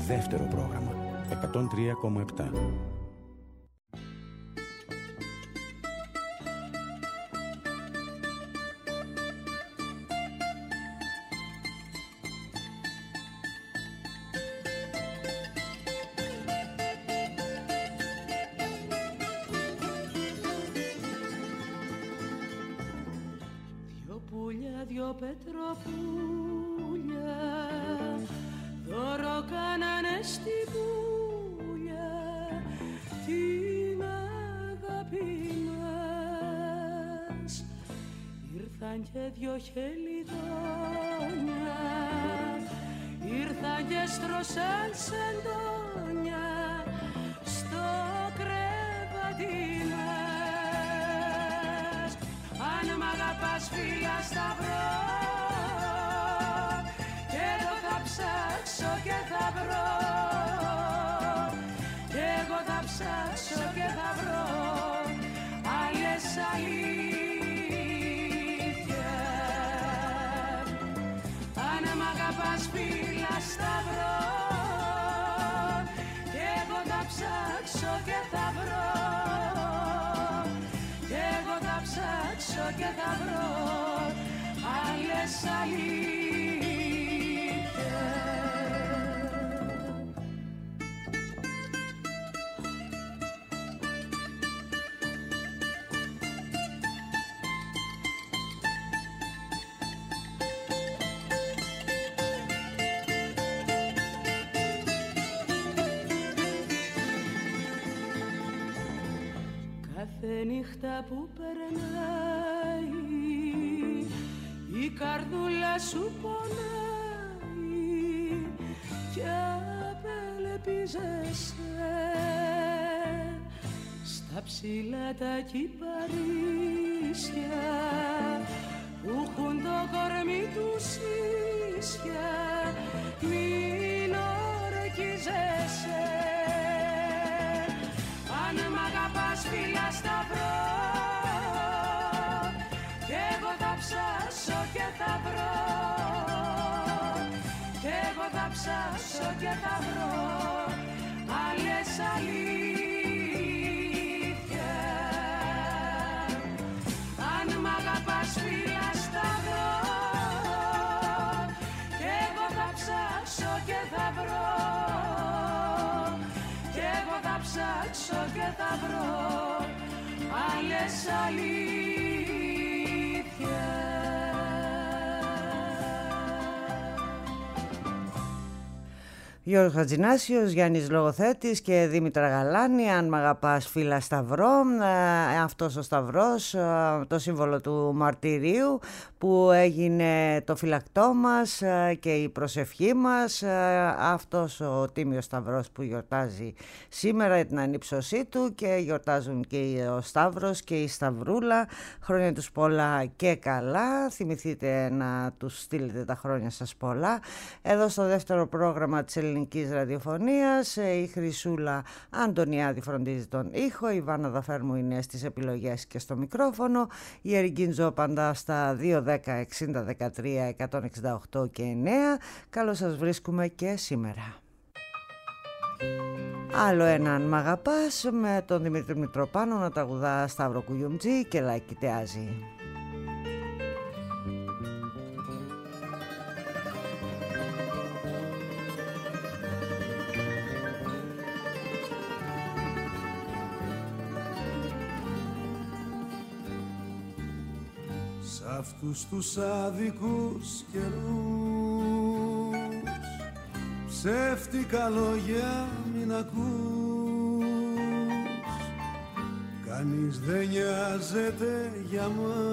δεύτερο πρόγραμμα 103,7. Δυο πετροπούλια δώρο κάνανε στη πουλιά την αγάπη μας. Ήρθαν και δυο χελιδόνια, ήρθαν και στρώσαν σεντόνια στο κρεβάτι μας. Αν μ' αγαπάς φίλα σταυρό, κι εγώ θα ψάξω και θα βρω, κι εγώ θα ψάξω και θα βρω άλλες αλήθειες. Αν μ' αγαπάς φίλα σταυρό, κι εγώ θα ψάξω και θα βρω, κι εγώ θα ψάξω και θα βρω άλλες αλήθειες. Κάθε νύχτα που περνάει η καρδούλα σου πονάει κι απελπίζεσαι στα ψηλά τα κυπαρίσια που έχουν το κορμί τους ίσια. Μην ορκίζεσαι. Αν μ' αγαπάς φίλα σταυρό, κι εγώ θα ψάσω και θα βρω, κι εγώ θα ψάσω και θα βρω άλλες αλήθειες. Αν μ' αγαπάς φίλα σταυρό, κι εγώ θα ψάξω και θα βρω, κι εγώ θα ψάξω και θα βρω άλλες αλήθειες. Γιώργος Χατζηνάσιος, Γιάννης Λογοθέτης και Δήμητρα Γαλάνη. Αν μ' αγαπάς φίλα σταυρό, αυτός ο σταυρός, το σύμβολο του μαρτυρίου που έγινε το φυλακτό μας και η προσευχή μας, αυτός ο τίμιος σταυρός που γιορτάζει σήμερα την ανύψωσή του και γιορτάζουν και ο Σταύρος και η Σταυρούλα. Χρόνια τους πολλά και καλά, θυμηθείτε να τους στείλετε τα χρόνια σας πολλά. Εδώ στο δεύτερο πρόγραμμα της Ελληνικής Ραδιοφωνίας η Χρυσούλα Αντωνιάδη φροντίζει τον ήχο, η Βάνα Δαφέρμου είναι στις επιλογές και στο μικρόφωνο, η Ερικίν Τζόπαντα στα 210-60-13-168 και 9. Καλώς σας βρίσκουμε και σήμερα. Άλλο έναν «Μ' αγαπάς» με τον Δημήτρη Μητροπάνο να τραγουδά Σταύρο Κουγιουμτζή και Λάκη Τεάζη. Σ' αυτούς τους άδικους καιρούς ψεύτικα λόγια μην ακούς, κανείς δεν νοιάζεται για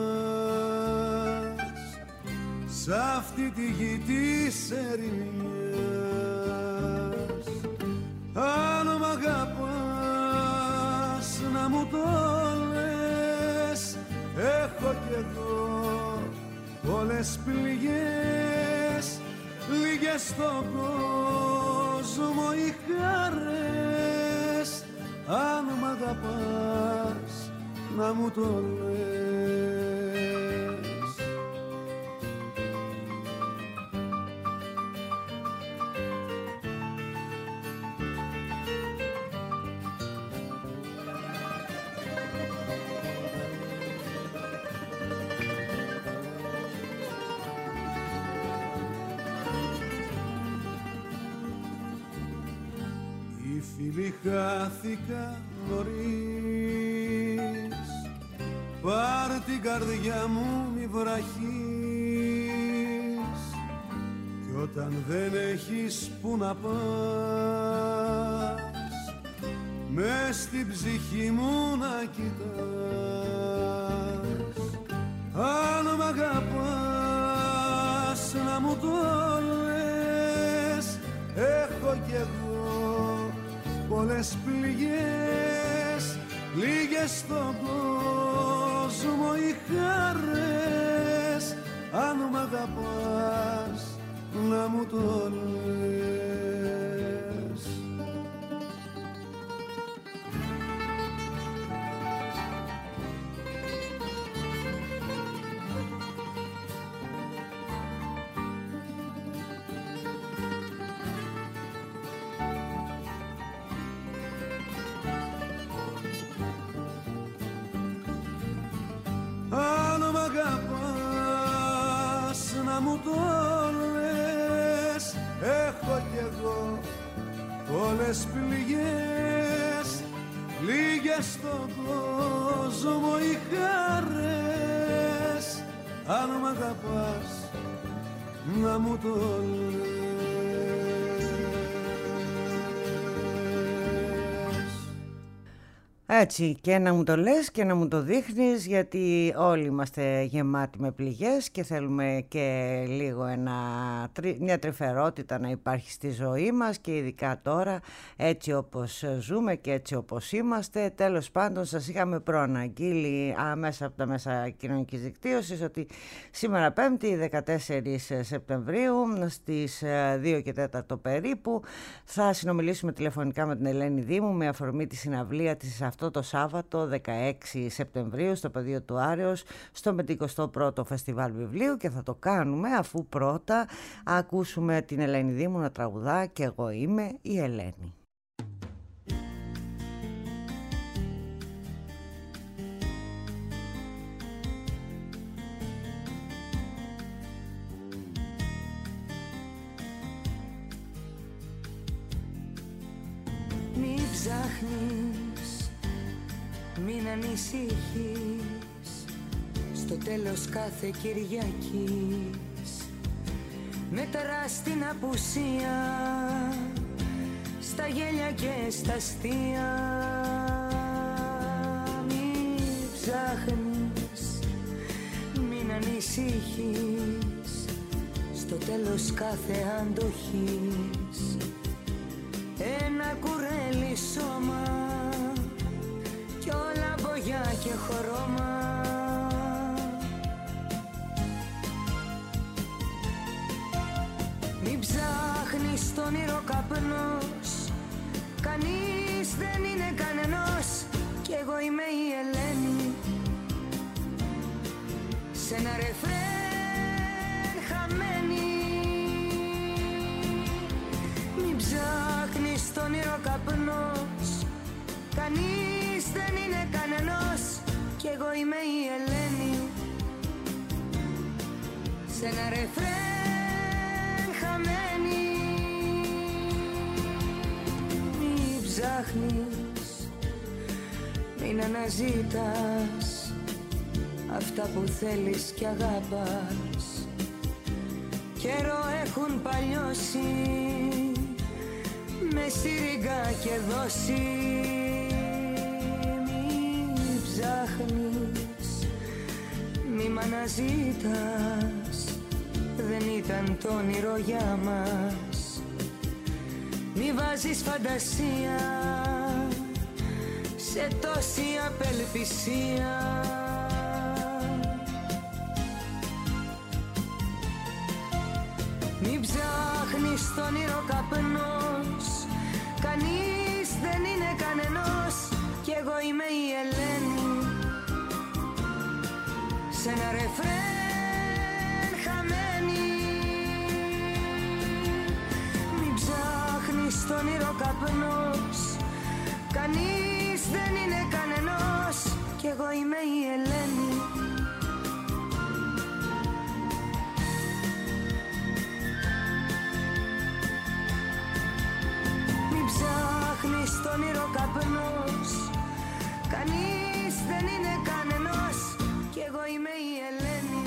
μας σ' αυτή τη γη της ερημιάς. Αν μ' αγαπάς να μου το λες, έχω κι εγώ πολλές πληγές, λίγες στον κόσμο οι χαρές. Αν μ' αγαπάς να μου το λες. φίλοι χάθηκα νωρίς. Πάρ' την καρδιά μου μη βραχείς, κι όταν δεν έχεις που να πας, μες στην ψυχή μου να κοιτάς. Αν μ' αγαπάς να μου το λες, έχω κι εγώ πολλές πληγές, λίγες στον κόσμο οι χαρές. Αν μ' αγαπάς να μου το λες. Αν μ' αγαπάς να μου το λες, έχω κι εγώ πολλές πληγές, λίγες στον κόσμο οι χαρές. Αν μ' αγαπάς να μου το λες. Έτσι, και να μου το λες και να μου το δείχνεις, γιατί όλοι είμαστε γεμάτοι με πληγές και θέλουμε και λίγο μια τρυφερότητα να υπάρχει στη ζωή μας, και ειδικά τώρα έτσι όπως ζούμε και έτσι όπως είμαστε. Τέλος πάντων, σας είχαμε προαναγγείλει μέσα από τα μέσα κοινωνικής δικτύωσης ότι σήμερα Πέμπτη 14 Σεπτεμβρίου στις 2 και 4 περίπου θα συνομιλήσουμε τηλεφωνικά με την Ελένη Δήμου με αφορμή τη συναυλία της αυτό το Σάββατο 16 Σεπτεμβρίου στο Πεδίο του Άρεως, στο 51ο Φεστιβάλ Βιβλίου, και θα το κάνουμε αφού πρώτα ακούσουμε την Ελένη Δήμου να τραγουδά «Και εγώ είμαι η Ελένη». Μην ψάχνεις, μην ανησυχείς, στο τέλος κάθε Κυριακής μετράς την απουσία, στα γέλια και στα αστεία. Μην ψάχνεις, μην ανησυχείς, στο τέλος κάθε αντοχής ένα κουρέλι σώμα κι όλα μπογιά και χρώμα. Μην ψάχνεις τον όνειρο καπνός, κανείς δεν είναι κανενός, κι εγώ είμαι η Ελένη σε ένα ρεφρέν χαμένη. Μην ψάχνεις τον όνειρο καπνός, κανείς δεν είναι κανενός, κι εγώ είμαι η Ελένη σε ένα ρεφρέν χαμένη. Μην ψάχνεις, μην αναζητάς αυτά που θέλεις κι αγάπας, καιρό έχουν παλιώσει με σιριγά και δόση. Μην ψάχνεις, μη μ' αναζητάς, δεν ήταν το όνειρο για μας. Μη βάζεις φαντασία σε τόση απελπισία. Μην ψάχνεις τον όνειρο καπνός, κανείς δεν είναι κανενός, κι εγώ είμαι η Ελένη σε ένα ρεφρέν χαμένη. Μην ψάχνεις τον όνειρο καπνός, κανείς δεν είναι κανενός, κι εγώ είμαι η Ελένη στο όνειρο καπνός. Κανείς δεν είναι κανενός κι εγώ είμαι η Ελένη.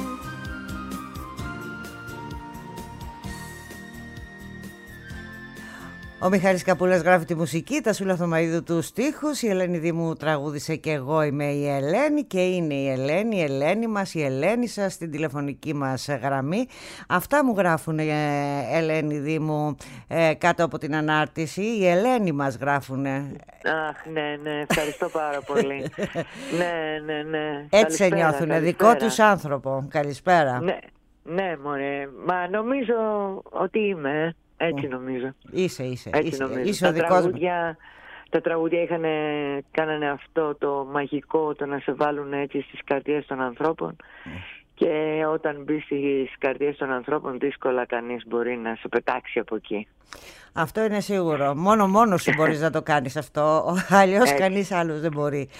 Ο Μιχάλης Καπούλας γράφει τη μουσική, τα Σούλα Θωμαΐδου τους στίχους, η Ελένη Δήμου τραγούδισε και εγώ είμαι η Ελένη και είναι η Ελένη μας, η Ελένη σας στην τηλεφωνική μας γραμμή. Αυτά μου γράφουν Ελένη Δήμου κάτω από την ανάρτηση, η Ελένη μας γράφουνε. Αχ, ναι, ευχαριστώ πάρα πολύ. Ναι. Έτσι σε νιώθουνε, δικό τους άνθρωπο. Καλησπέρα. Ναι, μωρέ, μα νομίζω ότι είμαι. Έτσι νομίζω. Είσαι ο δικός μου. Τα τραγούδια κάνανε αυτό το μαγικό, το να σε βάλουν έτσι στις καρδιές των ανθρώπων. Και όταν μπει στις καρδιές των ανθρώπων, δύσκολα κανείς μπορεί να σε πετάξει από εκεί. Αυτό είναι σίγουρο. Μόνο σου μπορείς να το κάνεις αυτό. Αλλιώς κανείς άλλος δεν μπορεί.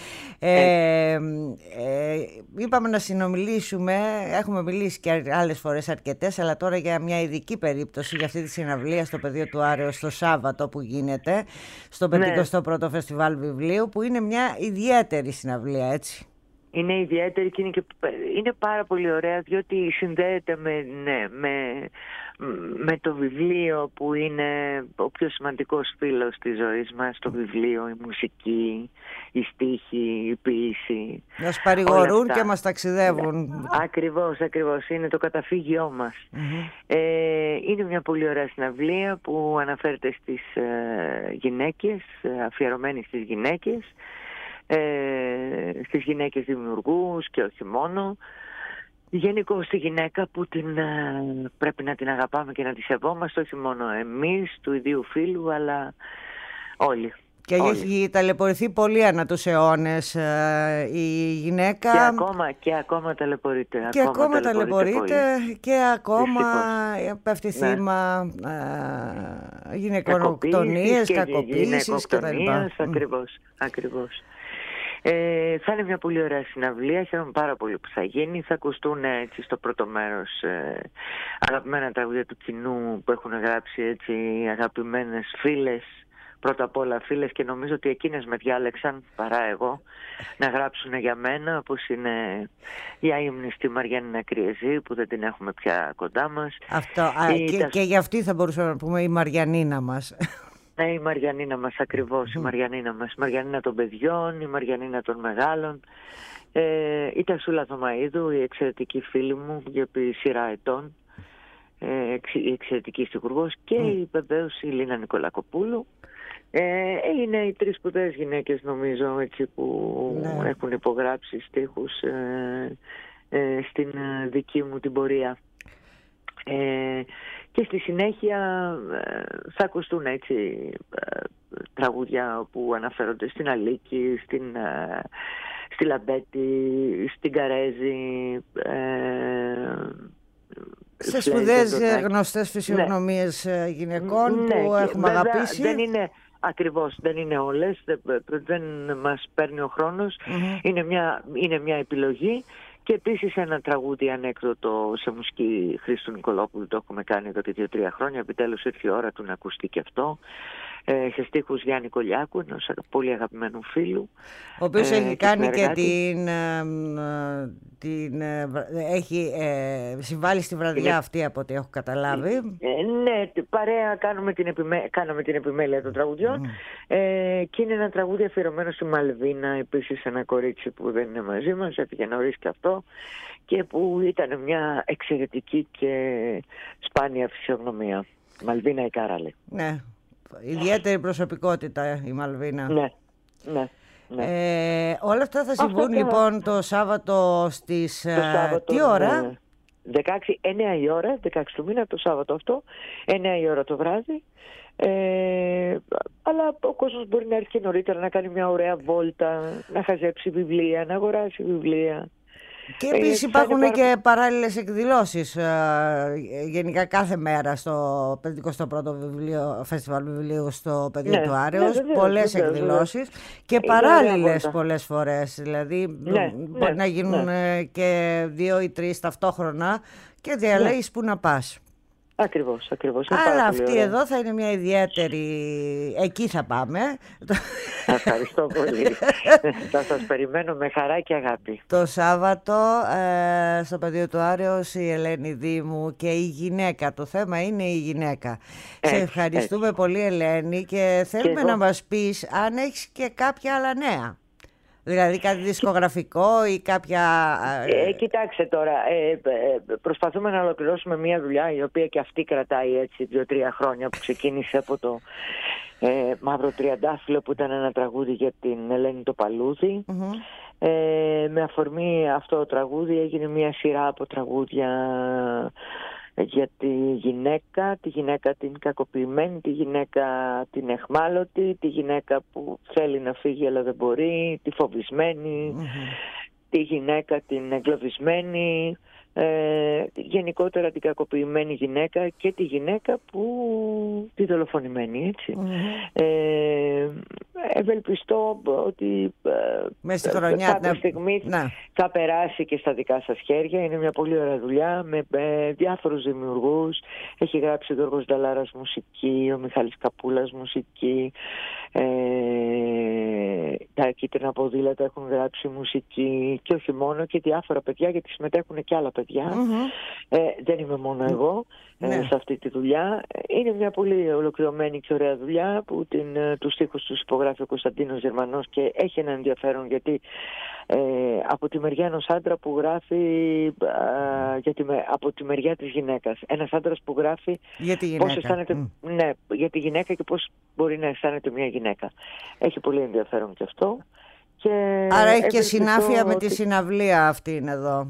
Είπαμε να συνομιλήσουμε. Έχουμε μιλήσει και άλλες φορές αρκετές, αλλά τώρα για μια ειδική περίπτωση, για αυτή τη συναυλία στο Πεδίο του Άρεως το Σάββατο που γίνεται, στο 51ο Φεστιβάλ Βιβλίου, που είναι μια ιδιαίτερη συναυλία, έτσι. Είναι ιδιαίτερη και είναι πάρα πολύ ωραία, διότι συνδέεται με το βιβλίο που είναι ο πιο σημαντικός φίλος της ζωής μας, το βιβλίο, η μουσική, η στίχη, η ποίηση. Μας παρηγορούν και μας ταξιδεύουν. Ακριβώς, είναι το καταφύγιό μας. Είναι μια πολύ ωραία συναυλία που αναφέρεται στις γυναίκες, αφιερωμένη στις γυναίκες, στις γυναίκες δημιουργούς και όχι μόνο. Γενικώς στη γυναίκα που πρέπει να την αγαπάμε και να τη σεβόμαστε, όχι μόνο εμείς του ιδίου φύλου, αλλά όλοι. Και έχει ταλαιπωρηθεί πολύ ανά τους αιώνες η γυναίκα. Και ακόμα ταλαιπωρείται. Και ακόμα ταλαιπωρείται και ακόμα πέφτει θύμα γυναικοκτονίες, κακοποίησης κτλ. Ακριβώς. Θα είναι μια πολύ ωραία συναυλία. Χαίρομαι πάρα πολύ που θα γίνει. Θα ακουστούν έτσι στο πρώτο μέρος αγαπημένα τραγούδια του κοινού που έχουν γράψει έτσι αγαπημένες φίλες. Πρώτα απ' όλα φίλες, και νομίζω ότι εκείνες με διάλεξαν παρά εγώ να γράψουν για μένα, όπως είναι η αείμνηστη Μαριάννηνα Κριεζή, που δεν την έχουμε πια κοντά μας. Αυτό, και για αυτή θα μπορούσαμε να πούμε η Μαριαννίνα μας. Ναι, η Μαριαννίνα μας ακριβώς, η Μαριαννίνα μας. Η Μαριαννίνα των παιδιών, η Μαριαννίνα των μεγάλων. Η Τασούλα Θωμαΐδου, η εξαιρετική φίλη μου για επί σειρά ετών, η εξαιρετική στιχουργός, και βεβαίως η Λίνα Νικολακοπούλου. Είναι οι τρεις σπουδαίες γυναίκες, νομίζω, έτσι, που έχουν υπογράψει στίχους στην δική μου την πορεία. Και στη συνέχεια θα ακουστούν έτσι τραγούδια που αναφέρονται στην Αλίκη, στη Λαμπέτη, στην Καρέζη, σε σπουδαίες γνωστές φυσιογνωμίες γυναικών που έχουμε αγαπήσει. Δεν είναι ακριβώς, δεν είναι όλες, δεν μας παίρνει ο χρόνος. Είναι μια επιλογή. Και επίσης ένα τραγούδι ανέκδοτο σε μουσική Χρήστου Νικολόπουλου, το έχουμε κάνει εδώ και 2-3 χρόνια. Επιτέλους ήρθε η ώρα του να ακουστεί και αυτό. Σε στίχους Γιάννη Κολιάκου, ενός πολύ αγαπημένου φίλου. Ο οποίος έχει κάνει και έχει συμβάλει στη βραδιά αυτή, από ό,τι έχω καταλάβει. Ναι, παρέα κάναμε την επιμέλεια των τραγουδιών. Και είναι ένα τραγούδι αφιερωμένο στη Μαλβίνα, επίσης ένα κορίτσι που δεν είναι μαζί μας, έφυγε νωρίς και αυτό, και που ήταν μια εξαιρετική και σπάνια φυσιογνωμία. Μαλβίνα η Κάραλη. Ναι. Ιδιαίτερη προσωπικότητα η Μαλβίνα. Ναι. Όλα αυτά θα συμβούν λοιπόν το Σάββατο στις... τι ώρα? 9 η ώρα, 16 του μήνα, το Σάββατο αυτό, 9 η ώρα το βράδυ. Αλλά ο κόσμος μπορεί να έρθει και νωρίτερα, να κάνει μια ωραία βόλτα, να χαζέψει βιβλία, να αγοράσει βιβλία. Και επίσης υπάρχουν και παράλληλες εκδηλώσεις γενικά κάθε μέρα στο 51ο Φεστιβάλ Βιβλίου στο Πεδίο του Άρεως. Πολλές εκδηλώσεις και παράλληλες πολλές φορές. Δηλαδή μπορεί να γίνουν και 2 ή 3 ταυτόχρονα και διαλέγεις που να πας. Ακριβώς. Αλλά αυτή εδώ θα είναι μια ιδιαίτερη... Εκεί θα πάμε. Ευχαριστώ πολύ. Θα σας περιμένω με χαρά και αγάπη. Το Σάββατο στο Πεδίο του Άρεως η Ελένη Δήμου και η γυναίκα. Το θέμα είναι η γυναίκα. Σε ευχαριστούμε πολύ, Ελένη, και θέλουμε να μας πεις αν έχεις και κάποια άλλα νέα. Δηλαδή κάτι δισκογραφικό ή κάποια... Κοιτάξτε τώρα, προσπαθούμε να ολοκληρώσουμε μια δουλειά η οποία και αυτή κρατάει έτσι 2-3 χρόνια, που ξεκίνησε από το Μαύρο Τριαντάφυλλο, που ήταν ένα τραγούδι για την Ελένη το Παλούδι. Με αφορμή αυτό το τραγούδι έγινε μια σειρά από τραγούδια για τη γυναίκα την κακοποιημένη, τη γυναίκα την εχμάλωτη, τη γυναίκα που θέλει να φύγει αλλά δεν μπορεί, τη φοβισμένη, τη γυναίκα την εγκλωβισμένη, γενικότερα την κακοποιημένη γυναίκα και τη γυναίκα που τη δολοφονημένη, έτσι. Ευελπιστώ ότι κάποια στιγμή θα περάσει και στα δικά σας χέρια. Είναι μια πολύ ωραία δουλειά με διάφορους δημιουργούς. Έχει γράψει ο Γιώργος Νταλάρας μουσική, ο Μιχάλης Καπούλας μουσική, τα Κίτρινα Ποδήλατα έχουν γράψει μουσική, και όχι μόνο, και διάφορα παιδιά, γιατί συμμετέχουν και άλλα παιδιά. Δεν είμαι μόνο εγώ σε αυτή τη δουλειά. Είναι μια πολύ ολοκληρωμένη και ωραία δουλειά που τους στίχους τους υπογράφει ο Κωνσταντίνος Γερμανός, και έχει ένα ενδιαφέρον γιατί από τη μεριά ενός άντρα που γράφει από τη μεριά της γυναίκας. Ένας άντρας που γράφει πώς αισθάνεται, για τη γυναίκα και πώς μπορεί να αισθάνεται μια γυναίκα. Έχει πολύ ενδιαφέρον και αυτό. Και άρα έχει και συνάφεια με τη συναυλία αυτή είναι εδώ.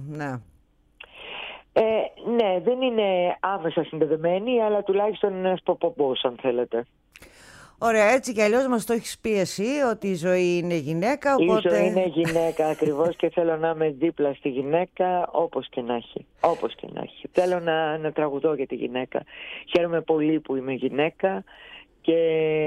Ναι, δεν είναι άμεσα συνδεδεμένη, αλλά τουλάχιστον είναι ένας προπομπός, αν θέλετε. Ωραία, έτσι κι αλλιώς μας το έχεις πει εσύ, ότι η ζωή είναι γυναίκα, οπότε... Η ζωή είναι γυναίκα ακριβώς, και θέλω να είμαι δίπλα στη γυναίκα όπως και να έχει. Όπως και να έχει. Θέλω να τραγουδώ για τη γυναίκα. Χαίρομαι πολύ που είμαι γυναίκα, και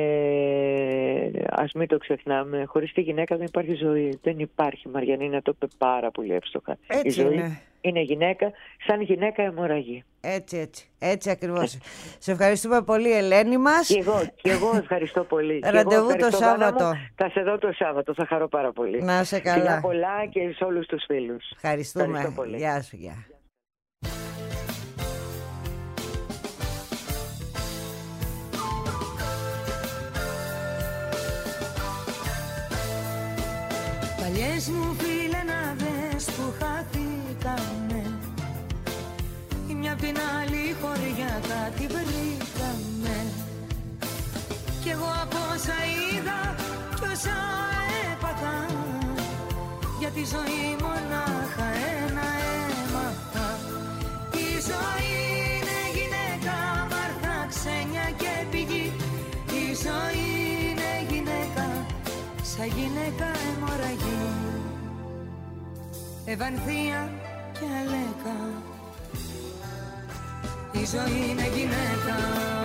ας μην το ξεχνάμε, χωρίς τη γυναίκα δεν υπάρχει ζωή. Δεν υπάρχει, Μαριανίνα, το είπε πάρα πολύ εύστοχα. Έτσι η ζωή είναι. Είναι γυναίκα, σαν γυναίκα αιμορραγεί. Έτσι ακριβώς. Σε ευχαριστούμε πολύ, Ελένη μας. Και εγώ ευχαριστώ πολύ. Ραντεβού το Σάββατο. Θα σε δω το Σάββατο, θα χαρώ πάρα πολύ. Να σε καλά. Φιλιά πολλά και σε όλους τους φίλους. Ευχαριστούμε. Πολύ. Γεια σου, γεια. Παλιές μου φιλενάδες που χάθηκανε, η μια απ' την άλλη χωριά κάτι βρήκαμε. Κι εγώ από όσα είδα κι όσα έπαθα, για τη ζωή μονάχα ένα έμαθα. Η ζωή είναι γυναίκα, μάρθα, ξένια και πηγή. Η ζωή είναι γυναίκα, σαν γυναίκα αιμορραγή. Ευανθία και αλέκα, η ζωή είναι γυναίκα.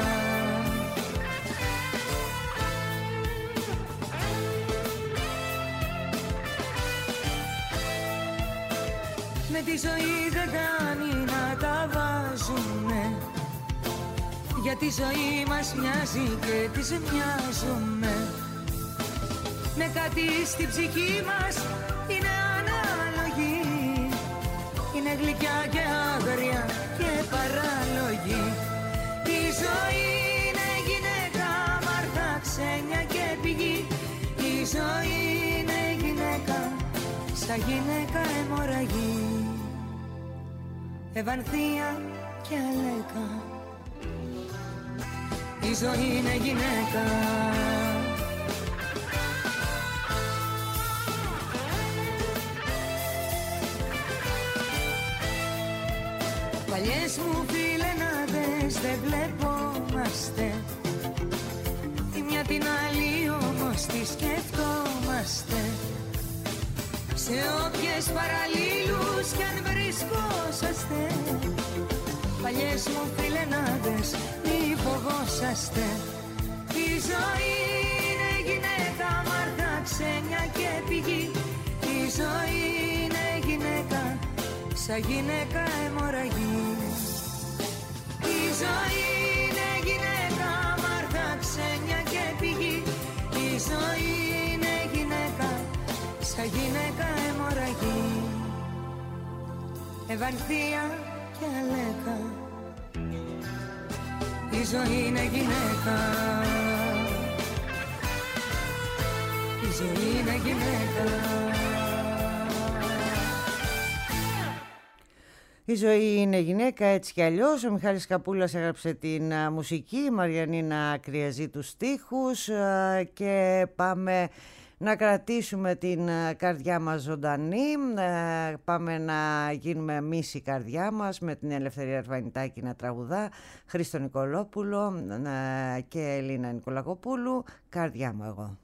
Με τη ζωή δεν κάνει να τα βάζουνε, γιατί η ζωή μας μοιάζει και τις μοιάζουμε. Με κάτι στην ψυχή μας είναι ανάλογη, είναι γλυκιά και άγρια και παράλογη. Η ζωή είναι γυναίκα, μάρθα, ξένια και πηγή. Η ζωή είναι γυναίκα, σαν γυναίκα αιμορραγή. Ευανθία και αλέκα, η ζωή είναι γυναίκα. Παλιές μου φιλενάδες δεν βλεπόμαστε, η μια την άλλη όμως τη σκεφτόμαστε. Σε όποιες παραλλήλους κι αν βρισκόσαστε, παλιές μου φιλενάδες μη φοβόσαστε. Η ζωή είναι γυναίκα, μάρθα, ξένια και πηγή. Η ζωή είναι γυναίκα, σαν γυναίκα αιμορραγή. Η ζωή γυναίκα αιμορραγή, ευανθία και αλέκα. Η ζωή είναι γυναίκα, η ζωή είναι γυναίκα. Η ζωή είναι γυναίκα, έτσι κι αλλιώς. Ο Μιχάλης Καπούλας έγραψε την μουσική, η Μαριανίνα Κρυαζή τους στίχους και πάμε να κρατήσουμε την καρδιά μας ζωντανή. Πάμε να γίνουμε εμείς η καρδιά μας με την Ελευθερία Αρβανιτάκη να τραγουδά, Χρήστο Νικολόπουλο και Ελίνα Νικολακοπούλου. Καρδιά μου εγώ.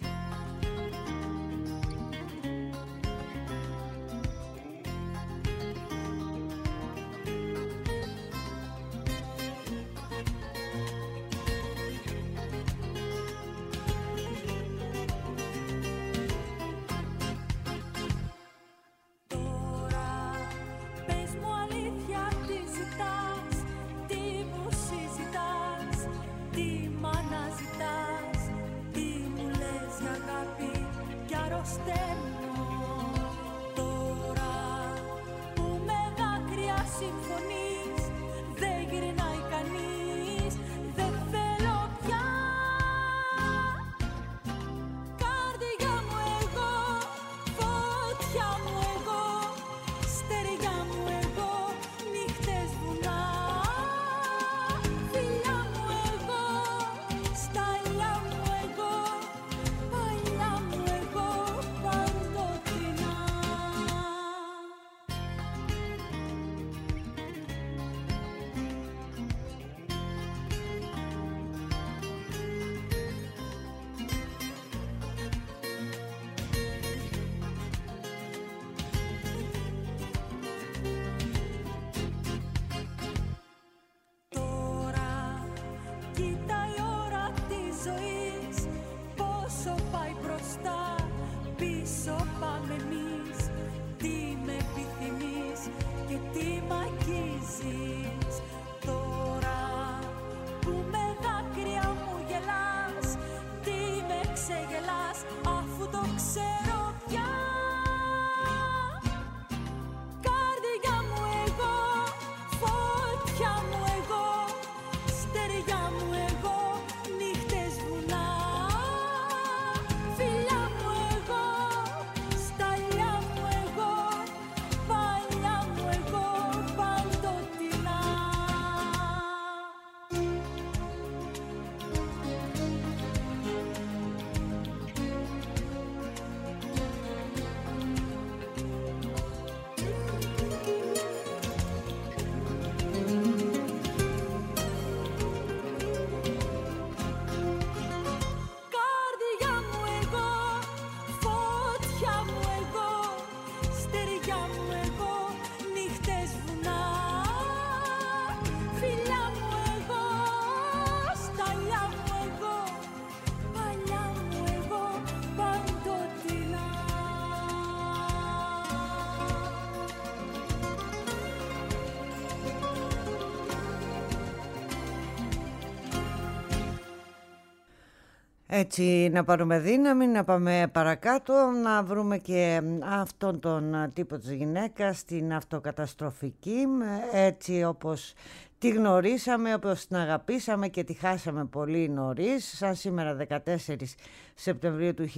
Έτσι να πάρουμε δύναμη, να πάμε παρακάτω, να βρούμε και αυτόν τον τύπο της γυναίκας, την αυτοκαταστροφική, έτσι όπως τη γνωρίσαμε, όπως την αγαπήσαμε και τη χάσαμε πολύ νωρίς. Σαν σήμερα 14 Σεπτεμβρίου του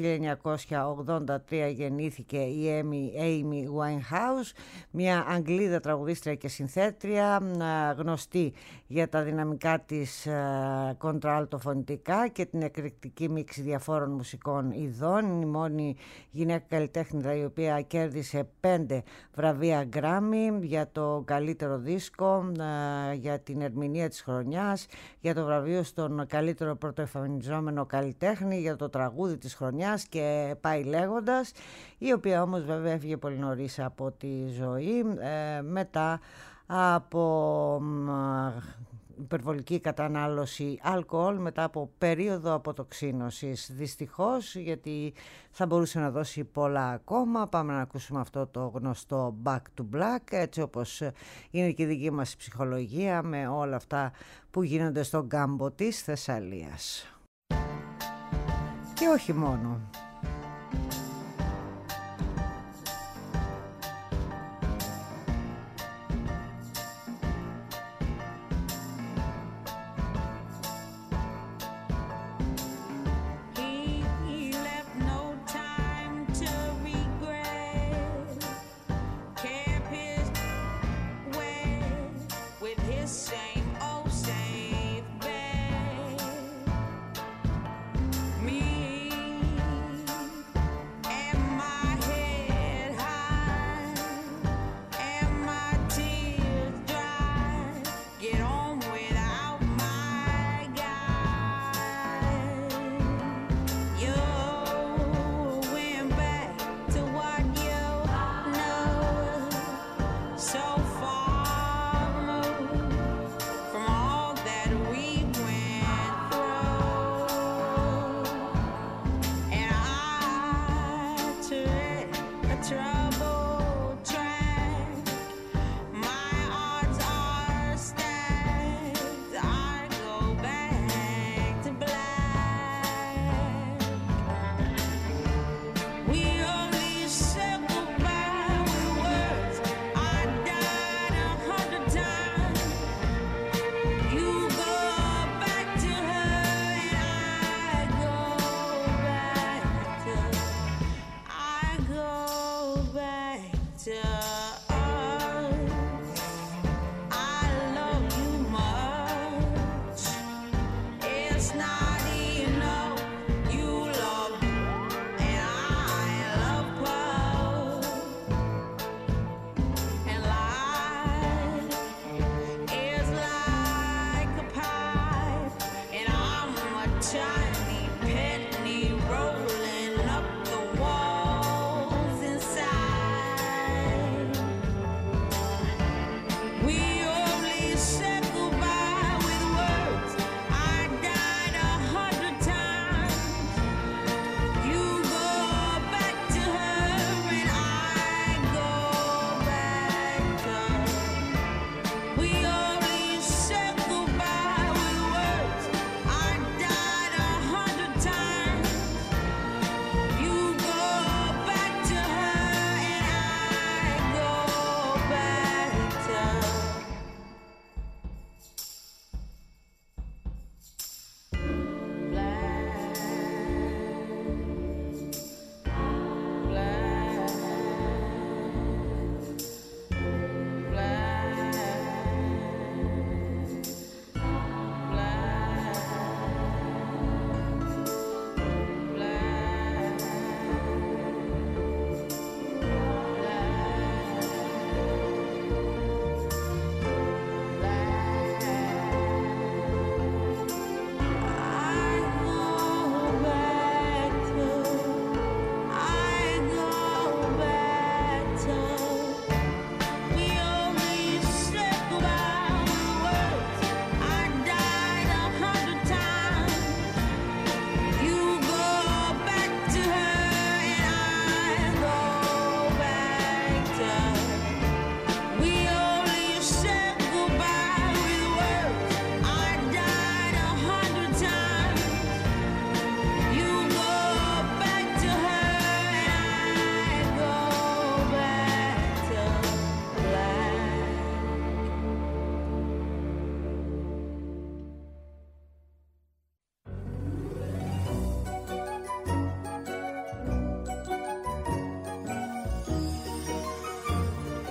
1983 γεννήθηκε η Amy Winehouse, μια Αγγλίδα τραγουδίστρια και συνθέτρια, γνωστή για τα δυναμικά της κοντράλτο φωνητικά και την εκρηκτική μίξη διαφόρων μουσικών ειδών. Είναι η μόνη γυναίκα καλλιτέχνηδα η οποία κέρδισε 5 βραβεία Grammy για το καλύτερο δίσκο, για την ερμηνεία της χρονιάς, για το βραβείο στον καλύτερο πρωτοεμφανιζόμενο καλλιτέχνη, για το τραγούδι της χρονιάς και πάει λέγοντας, η οποία όμως βέβαια έφυγε πολύ νωρίς από τη ζωή μετά από υπερβολική κατανάλωση αλκοόλ, μετά από περίοδο αποτοξίνωσης, δυστυχώς, γιατί θα μπορούσε να δώσει πολλά ακόμα. Πάμε να ακούσουμε αυτό το γνωστό Back to Black, έτσι όπως είναι και η δική μας ψυχολογία με όλα αυτά που γίνονται στον κάμπο της Θεσσαλίας. Και όχι μόνο.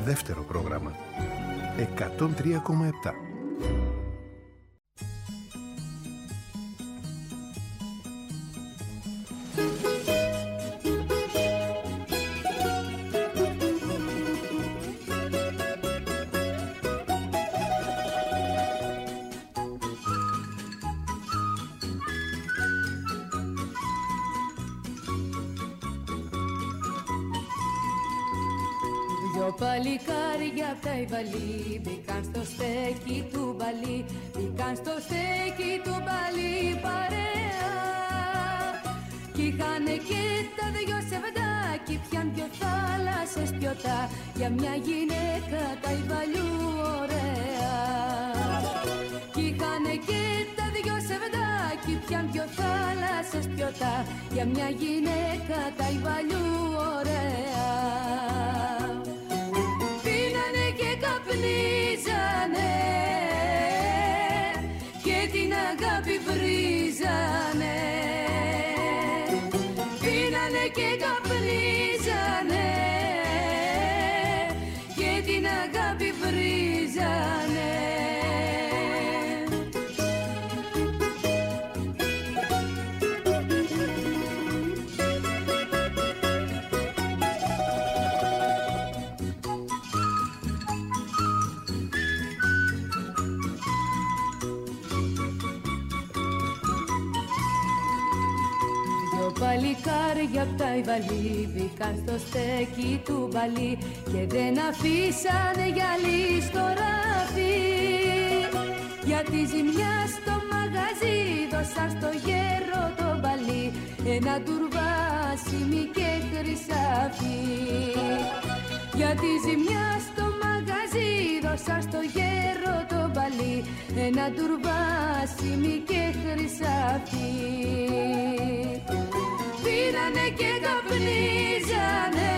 Δεύτερο πρόγραμμα. 103,7. Παλικάρια απ' τα Ιβαλή μπήκαν στο στέκι του μπαλί, μπήκαν στο στέκι του μπαλί παρέα. Κι είχανε και τα δυο σεβεντάκι, πιαν δυο θάλασσες πιωτά, για μια γυναίκα τα Ιβαλιού ωραία. Κι είχανε και τα δυο σεβεντάκι, πιαν δυο θάλασσες πιωτά, για μια γυναίκα τα Ιβαλιού ωραία. Καπνίζανε και την αγάπη βρίζανε, πίνανε και καπνίζανε και την αγάπη βρίζανε. Παλικάρια απ' τα Ιβαλή μπήκαν στο στέκι του μπαλί και δεν αφήσανε γυαλί στο ράφι. Για τη ζημιά στο μαγαζί δώσαν στο γέρο το μπαλί ένα τουρβάσιμι και χρυσάφι. Για τη ζημιά στο μαγαζί δώσαν στο γέρο το μπαλί ένα τουρβάσιμι και χρυσάφι. Πήρανε και καπνίζανε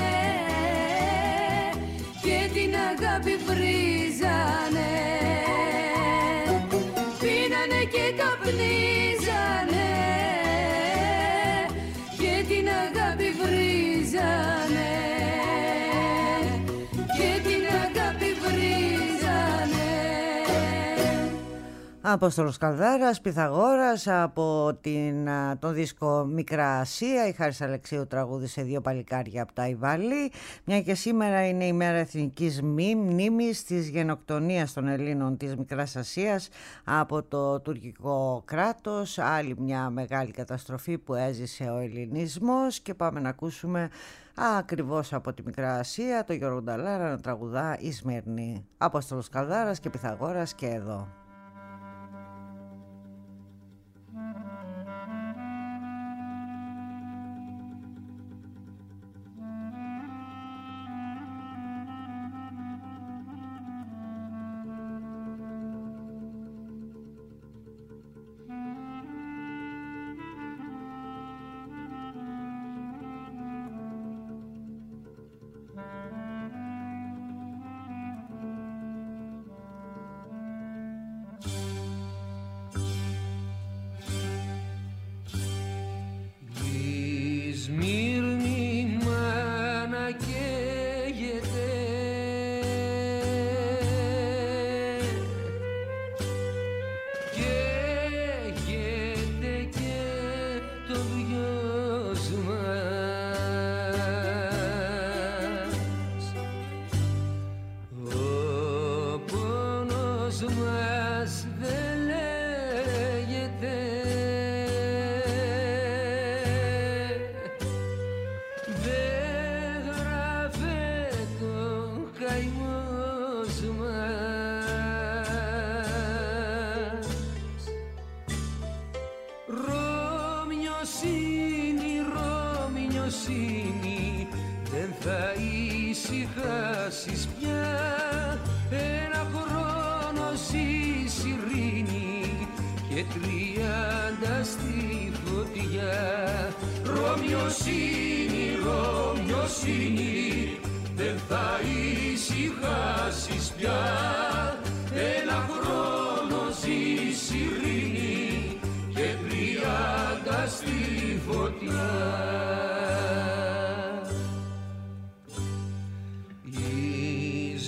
και την αγάπη βρίζανε, πήρανε και καπνίζανε και την αγάπη βρίζανε, και την αγάπη βρίζανε. Απόστολος Καλδάρας, Πυθαγόρας, από τον δίσκο Μικρά Ασία. Η Χάρης Αλεξίου τραγούδισε δύο παλικάρια από τα Ιβαλή. Μια και σήμερα είναι η μέρα εθνικής μνήμης της γενοκτονίας των Ελλήνων της Μικράς Ασίας από το τουρκικό κράτος. Άλλη μια μεγάλη καταστροφή που έζησε ο ελληνισμός, και πάμε να ακούσουμε ακριβώς από τη Μικρά Ασία το Γιώργο Νταλάρα να τραγουδά η Σμύρνη. Απόστολος Καλδάρας και Πυθαγόρας και εδώ. ησυχάσεις πια. Ένα χρόνο ζεις ειρήνη και 30 στη φωτιά. Ρωμιοσύνη, Ρωμιοσύνη, δεν θα ησυχάσεις πια. Ένα χρόνο ζεις ειρήνη και 30 στη φωτιά. Η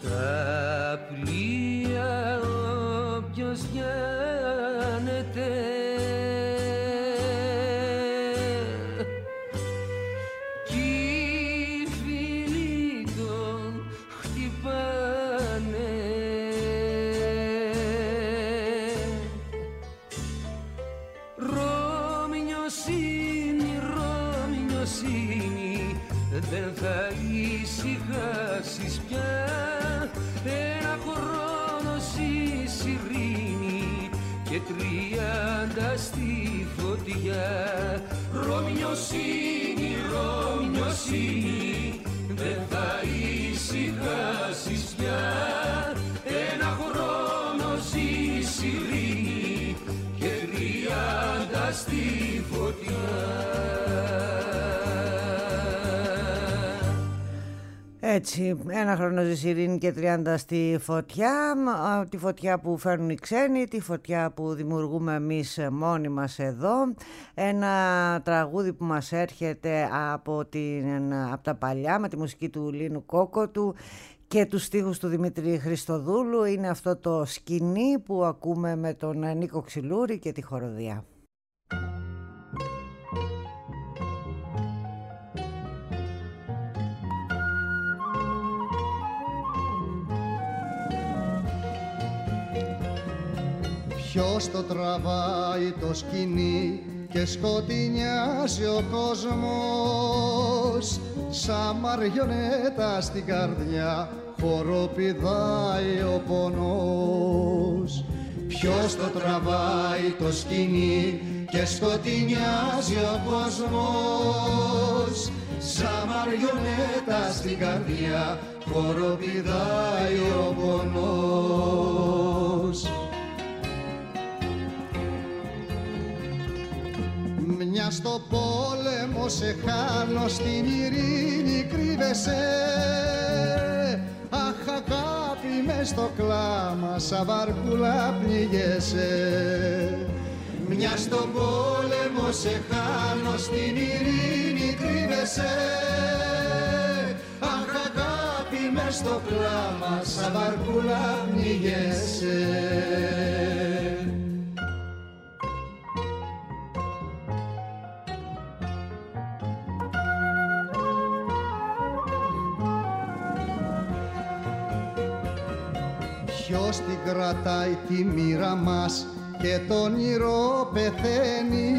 στα πλοία όποιος γιάνεται κι οι φίλοι τον χτυπάνε. Ρωμιοσύνη, δεν θα ησυχάσεις πια. Ένα χρόνος εις ειρήνη και 30 στη φωτιά. Ρωμιοσύνη, δεν θα ησυχάσεις πια. Ένα χρόνος εις ειρήνη και 30 στη φωτιά. Έτσι, ένα χρόνο ζεις ειρήνη και 30 στη φωτιά, τη φωτιά που φέρνουν οι ξένοι, τη φωτιά που δημιουργούμε εμείς μόνοι μας εδώ. Ένα τραγούδι που μας έρχεται από τα παλιά με τη μουσική του Λίνου Κόκοτου και τους στίχους του Δημήτρη Χριστοδούλου. Είναι αυτό το σκηνή που ακούμε με τον Νίκο Ξυλούρη και τη χοροδία. Ποιος το τραβάει το σκηνή και σκοτεινιάζει ο κόσμος, σαν μαριονέτα στην καρδιά χοροπηδάει ο πονός. Ποιος το τραβάει το σκηνή και σκοτεινιάζει ο κόσμος, σαν μαριονέτα στην καρδιά χοροπηδάει ο πονός. Μια στο πόλεμο σε χάνω, στην ειρήνη κρύβεσαι. Αχ αγάπη μες στο κλάμα, σαν βαρκούλα πνίγεσαι. Μια στο πόλεμο σε χάνω, στην ειρήνη κρύβεσαι. Αχ αγάπη μες στο κλάμα, σαν βαρκούλα πνίγεσαι. Ποιος την κρατάει τη μοίρα μας και το όνειρο πεθαίνει,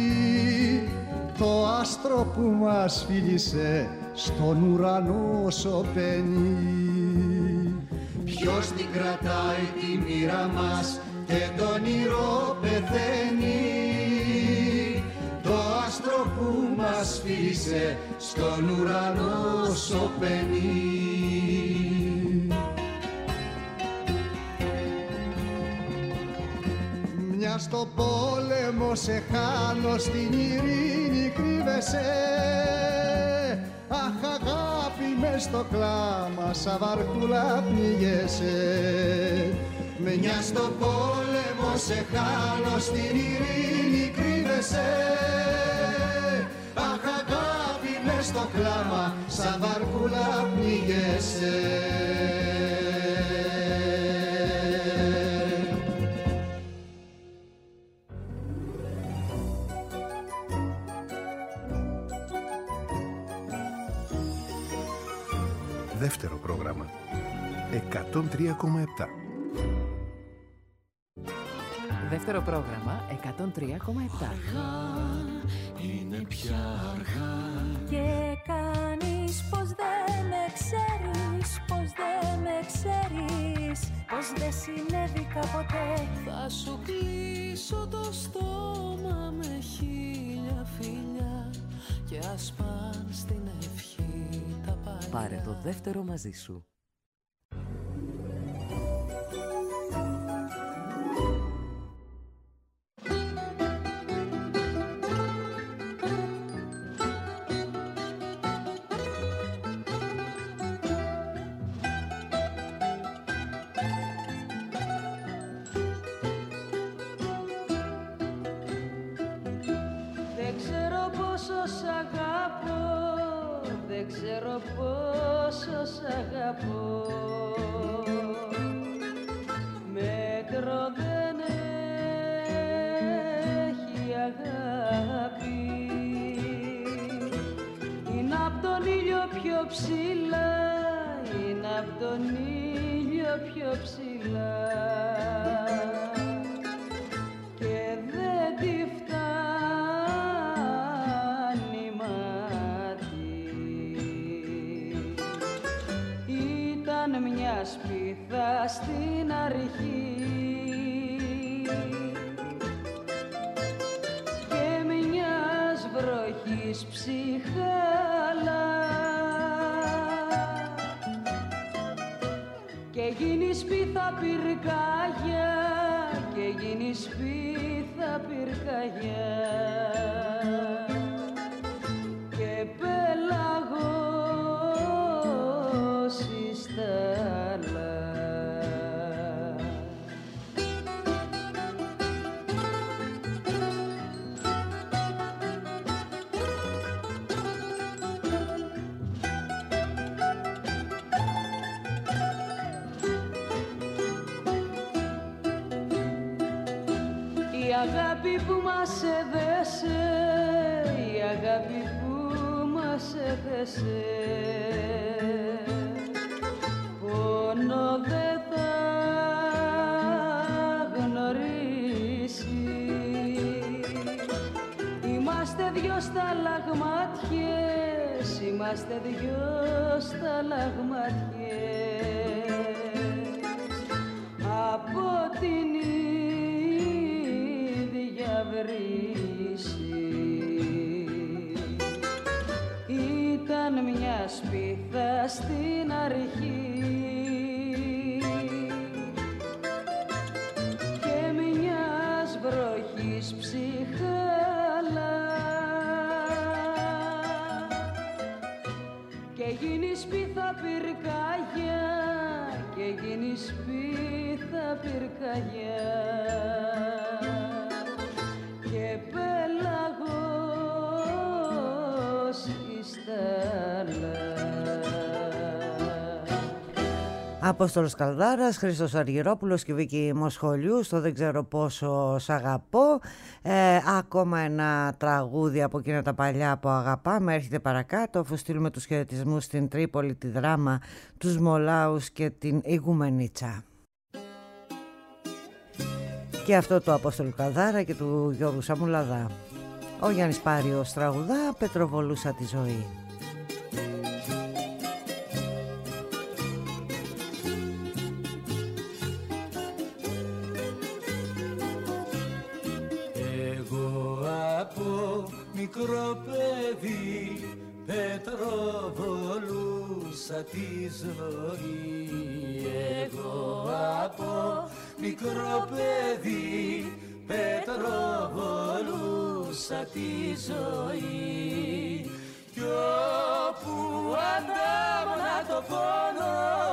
το άστρο που μας φίλησε στον ουρανό σωπαίνει. Ποιος την κρατάει τη μοίρα μας και το όνειρο πεθαίνει, το άστρο που μας φίλησε στον ουρανό σωπαίνει. Μια στο πόλεμο σε χάνω, στην ειρήνη κρύβεσαι. Αχ αγάπη μες στο κλάμα, σαν βαρκούλα πνίγεσαι. Μια στο πόλεμο σε χάνω, στην ειρήνη κρύβεσαι. Αχ αγάπη μες στο κλάμα, σαν βαρκούλα πνίγεσαι. Δεύτερο πρόγραμμα 103,7. Δεύτερο πρόγραμμα 103,7. Είναι πια αργά και κάνεις πως δεν με ξέρεις, πως δεν με ξέρεις, πως δεν συνέβη κάποτε. Θα σου κλείσω το στόμα με 1000 φιλιά και ας πάνε στην ευχή τα παλιά. Πάρε το δεύτερο μαζί σου. Δεν ξέρω πόσο σ' αγαπώ. ψηλά, είναι απ' τον ήλιο πιο ψηλά και δεν τη φτάνει μάτι. Ήταν μια σπίθα στην αρχή και μιας βροχής ψυχάλα και γίνει σπίθα πυρκαγιά, και γίνει σπίθα πυρκαγιά και πέλαγος η στάλα. Η αγάπη που μας έδεσε, η αγάπη που μας έδεσε, πόνο δεν θα γνωρίσει. Είμαστε δυο σταλαγμάτιες, είμαστε δυο σταλαγμάτιες από την βρύση. Ήταν μια σπίθα στην αρχή και μιας βροχής ψυχάλα και γίνει σπίθα πυρκαγιά, και γίνει σπίθα πυρκαγιά και πέλαγος η στάλα. Απόστολος Καλδάρας, Χρήστος Αργυρόπουλος και Βίκη Μοσχολιού στο «Δεν ξέρω πόσο σ' αγαπώ». Ακόμα ένα τραγούδι από εκείνα τα παλιά που αγαπάμε έρχεται παρακάτω, αφού στείλουμε τους χαιρετισμούς στην Τρίπολη, τη Δράμα, τους Μολάους και την Ιγουμενίτσα. Και αυτό του Απόστολου Καλδάρα και του Γιώργου Σαμουλαδά. Ο Γιάννης Πάριος τραγουδά «Πετροβολούσα τη ζωή». Εγώ από μικρό παιδί πετροβολούσα τη ζωή. Εγώ από μικρό παιδί πετροβολούσα τη ζωή κι όπου αντάμωνα το πόνο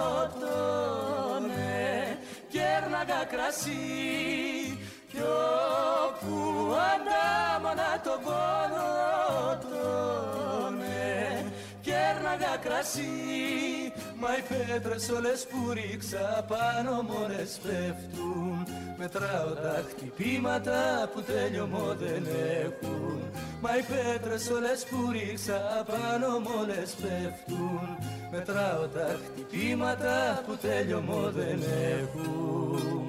τόνε κέρναγα κρασί κι όπου αντάμωνα το πόνο τόνε κέρναγα κρασί. Μα οι πέτρες όλες που ρίξα πάνω μόνες πέφτουν. Μετράω τα χτυπήματα που τέλειωμό δεν έχουν. Μα οι πέτρες όλες που ρίξα πάνω μόνες πέφτουν. Μετράω τα χτυπήματα που τέλειωμό δεν έχουν.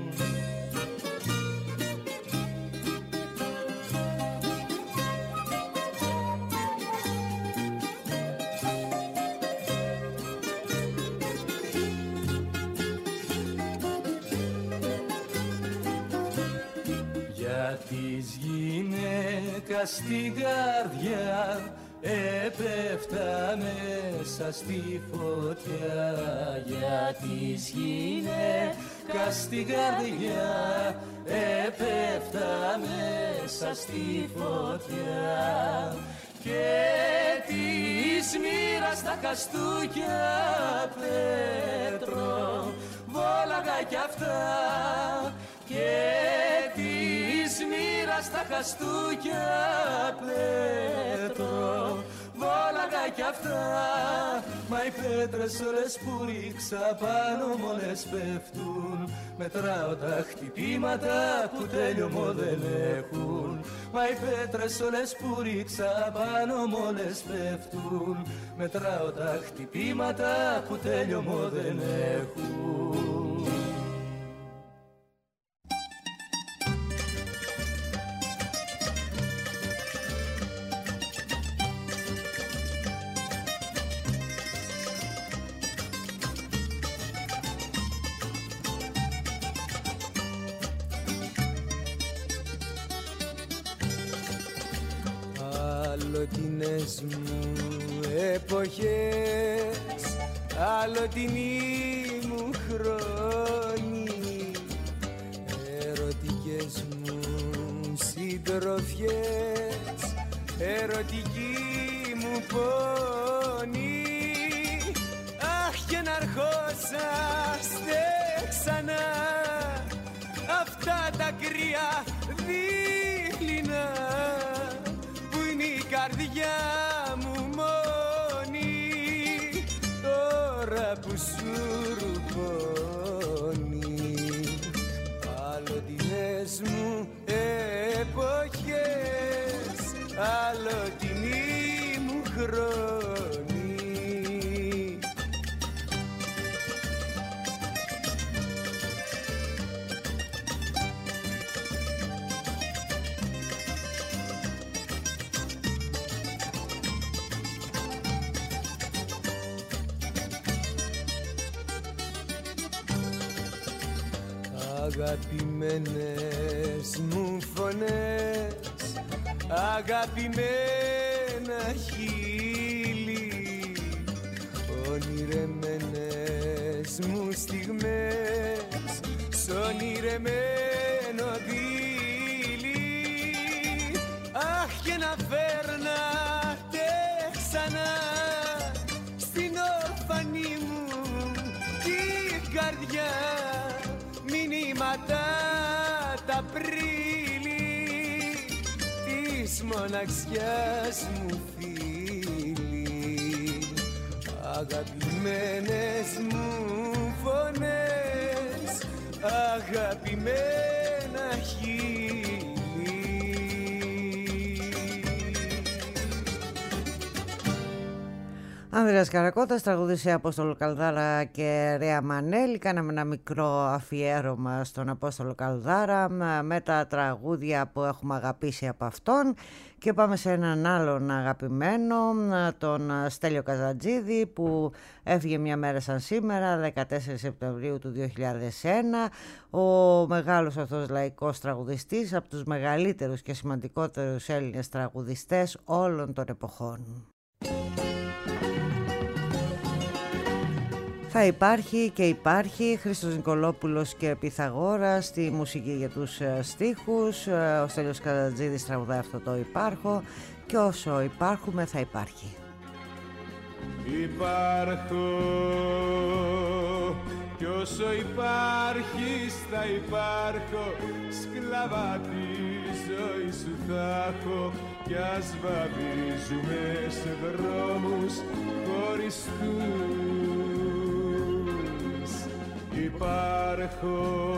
Της γυναίκας στην καρδιά έπεφτα μέσα στη φωτιά. Για της γυναίκας στην καρδιά έπεφτα μέσα στη φωτιά και της μοίρας τα χαστούκια πέτρο βόλαγα κι αυτά και της μοίρας τα χαστούκια πέτρο βόλαγα κι αυτά. Μα οι πέτρες όλες που ρίξα πάνω μ' όλες πέφτουν. Μετράω τα χτυπήματα που τέλειωμο δεν έχουν. Μα οι πέτρες όλες που ρίξα πάνω μ' όλες πέφτουν. Μετράω τα χτυπήματα που τέλειωμο δεν έχουν. Αλλοτινές μου εποχές, αλλοτινοί μου χρόνοι, ερωτικές μου συντροφιές, ερωτική μου πόνη. Αχ, και να αρχόσαστε ξανά αυτά τα κρύα δίληνα, η καρδιά μου μόνη τώρα που σου ρουπώνει. Αλλοτινές μου εποχές, αλλοτινοί μου χρόνοι. Αγαπημένες μου φωνές, αγαπημένα χείλη, ονειρεμένες μου στιγμές, σ' ονειρεμένο δίλη. Αχ, και να φέρνατε ξανά στην ορφανή μου την καρδιά μηνύματα τα πρίλη της μοναξιάς μου φίλοι. Αγαπημένες μου φωνές, αγαπημένα χείλη. Ανδρέας Καρακώτας τραγουδίσε Απόστολο Καλδάρα και Ρέα Μανέλη. Κάναμε ένα μικρό αφιέρωμα στον Απόστολο Καλδάρα με τα τραγούδια που έχουμε αγαπήσει από αυτόν. Και πάμε σε έναν άλλον αγαπημένο, τον Στέλιο Καζαντζίδη, που έφυγε μια μέρα σαν σήμερα, 14 Σεπτεμβρίου του 2001. Ο μεγάλος αυτός λαϊκός τραγουδιστής, από τους μεγαλύτερους και σημαντικότερους Έλληνες τραγουδιστές όλων των εποχών. Θα υπάρχει και υπάρχει Χρήστος Νικολόπουλος και Πυθαγόρας στη μουσική για τους στίχους. Ο Στέλιος Καζαντζίδης τραγουδάει αυτό το υπάρχω και όσο υπάρχουμε θα υπάρχει. Υπάρχω κι όσο υπάρχεις θα υπάρχω, σκλαβά τη ζωή σου θα έχω, κι ας βαδίζουμε σε δρόμους χωριστούς. Υπάρχω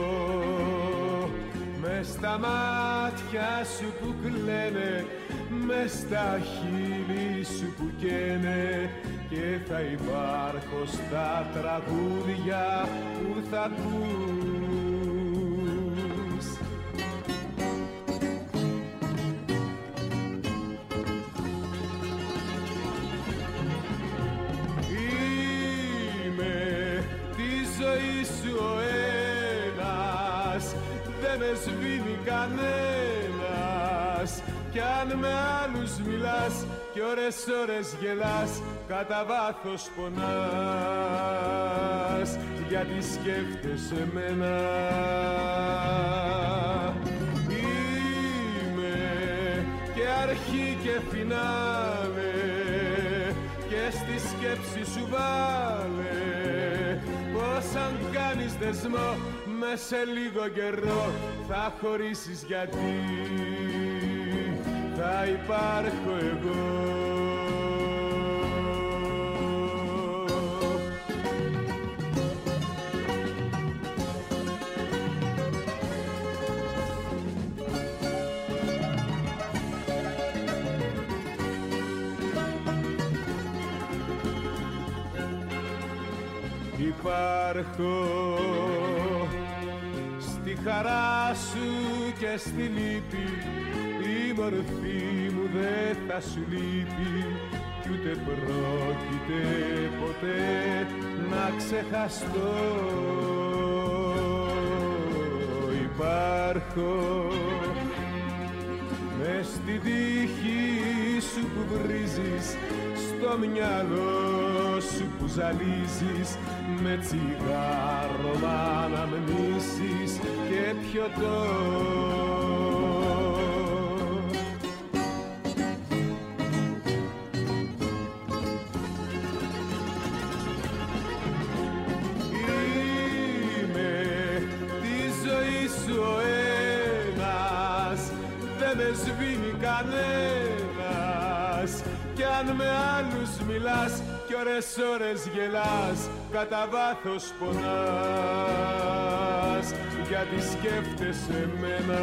μες στα μάτια σου που κλαίνε, μες στα χείλη σου που καίνε, και θα υπάρχω στα τραγούδια που θα ακούς. Με σβήνει κανένας, κι αν με άλλους μιλάς κι ώρες γελάς, κατά βάθος πονάς, γιατί σκέφτεσαι εμένα. Είμαι και αρχή και φινάλε, και στη σκέψη σου βάλε πως αν κάνεις δεσμό μες σε λίγο καιρό θα χωρίσεις, γιατί θα υπάρχω εγώ. υπάρχω στη χαρά σου και στη λύπη, η μορφή μου δεν θα σου λείπει κι ούτε πρόκειται ποτέ να ξεχαστώ. Υπάρχω μες στη τύχη σου που βρίζεις, στο μυαλό σου που ζαλίζεις, με τσιγάρο μ' αναμνήσεις και πιωτό. Κανένας κι αν με άλλους μιλάς κι ώρες γελάς, κατά βάθος πονάς γιατί σκέφτεσαι εμένα.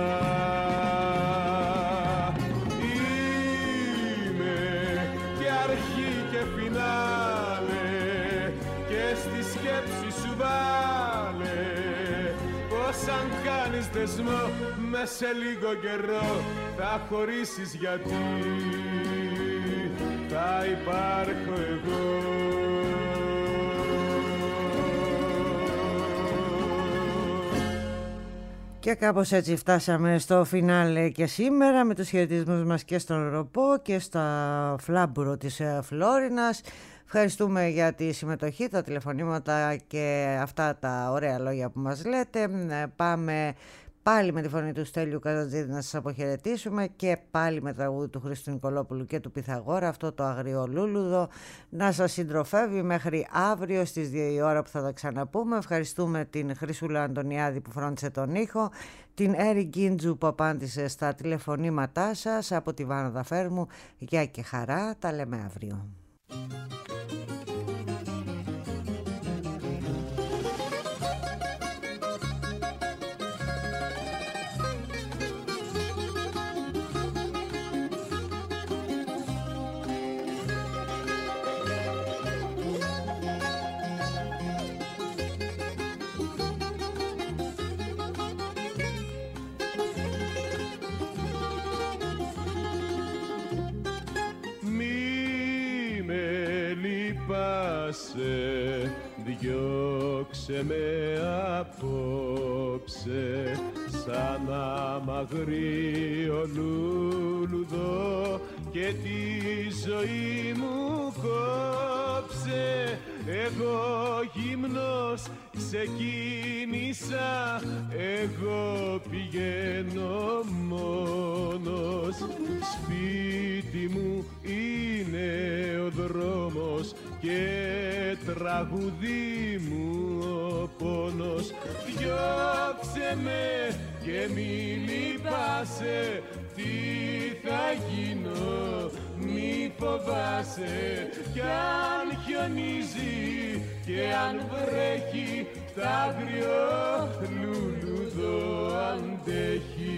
Είμαι και αρχή και φινάλε και στη σκέψη σου βάλε πως αν κάνεις δεσμό μες σε λίγο καιρό θα χωρίσεις, γιατί θα υπάρχω εγώ. Και κάπως έτσι φτάσαμε στο φινάλε και σήμερα, με τους χαιρετισμούς μας και στον Ροπό και στα Φλάμπουρο της Φλόρινας. Ευχαριστούμε για τη συμμετοχή, τα τηλεφωνήματα και αυτά τα ωραία λόγια που μας λέτε. Πάμε πάλι με τη φωνή του Στέλιου Καζατζίδη να σας αποχαιρετήσουμε και πάλι με τραγούδι του Χρήστου Νικολόπουλου και του Πυθαγόρα, αυτό το αγριολούλουδο, να σας συντροφεύει μέχρι αύριο στις 2 η ώρα που θα τα ξαναπούμε. Ευχαριστούμε την Χρυσούλα Αντωνιάδη που φρόντισε τον ήχο, την Έρη Γκίντζου που απάντησε στα τηλεφωνήματά σας. Από τη Βάνα Δαφέρμου, γεια και χαρά, τα λέμε αύριο. Διώξε με απόψε σαν αμαγρίο λούλουδο και τη ζωή μου κόψε. Εγώ γυμνός ξεκίνησα, εγώ πηγαίνω μόνος. Σπίτι μου είναι ο δρόμος και τραγουδί μου ο πόνος. Διώξε με και μη λυπάσαι, τι θα γίνω μη φοβάσαι. Κι αν χιονίζει και αν βρέχει, τ' άγριο λουλουδό αντέχει.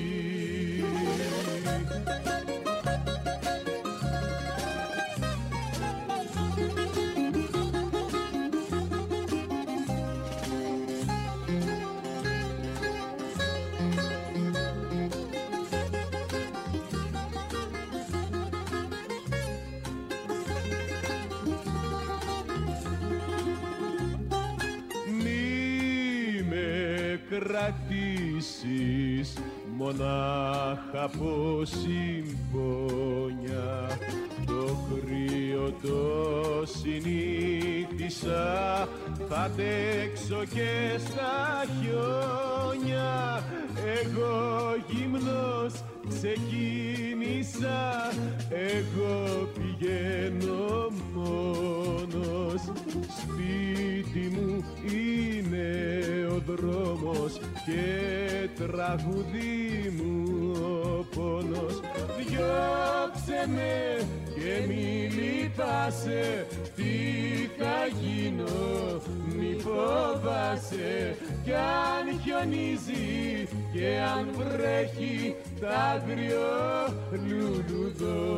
Κρατήσεις μονάχα από συμπόνια, το κρύο το συνήθισα, θα αντέξω και στα χιόνια. Εγώ γυμνός ξεκίνησα, εγώ πηγαίνω μόνος. Σπίτι μου είναι ο δρόμος και τραγουδί μου ο πόνος. Διώξε με και μη λυπάσαι, τι θα γίνω μη φοβάσαι. Κι αν χιονίζει και αν βρέχει, τ' άγριο λουλουδό